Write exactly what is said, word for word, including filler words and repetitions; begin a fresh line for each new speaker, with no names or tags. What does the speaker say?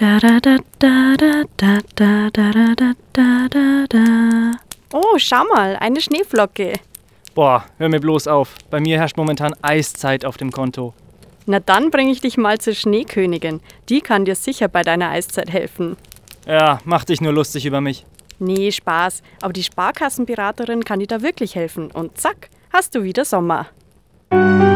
Da da da da da da da da da da da da.
Oh, schau mal, eine Schneeflocke.
Boah, hör mir bloß auf. Bei mir herrscht momentan Eiszeit auf dem Konto.
Na dann bringe ich dich mal zur Schneekönigin. Die kann dir sicher bei deiner Eiszeit helfen.
Ja, mach dich nur lustig über mich.
Nee, Spaß. Aber die Sparkassenberaterin kann dir da wirklich helfen. Und zack, hast du wieder Sommer.